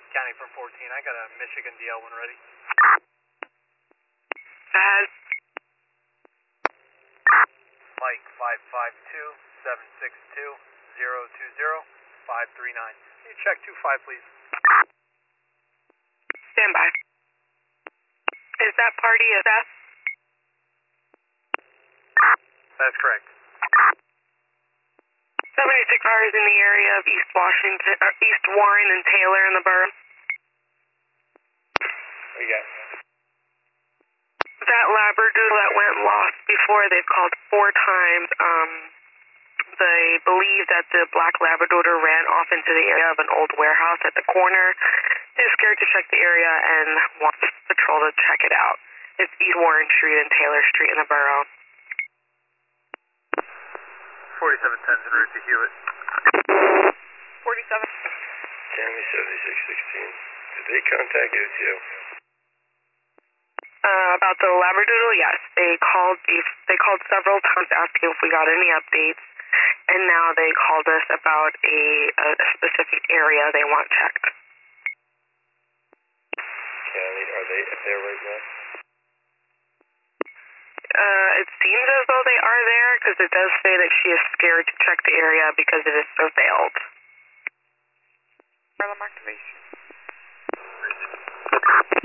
County from 14, I got a Michigan DL when ready. Mike 552-762-020-539. Can you check 25, please? Stand by. Is that party SF? That's correct. 76 cars in the area of East Washington, or East Warren and Taylor in the borough. Yes. That Labradoodle that went lost before, they've called 4 times. They believe that the black Labradoodle ran off into the area of an old warehouse at the corner. They're scared to check the area and wants patrol to check it out. It's East Warren Street and Taylor Street in the borough. 4710's en route to Hewitt. 47. County 7616. Did they contact OTO? About the Labradoodle, yes. They called several times asking if we got any updates, and now they called us about a specific area they want checked. County, are they there right now? It seems as though they are there, because it does say that she is scared to check the area because it is surveilled. Activation.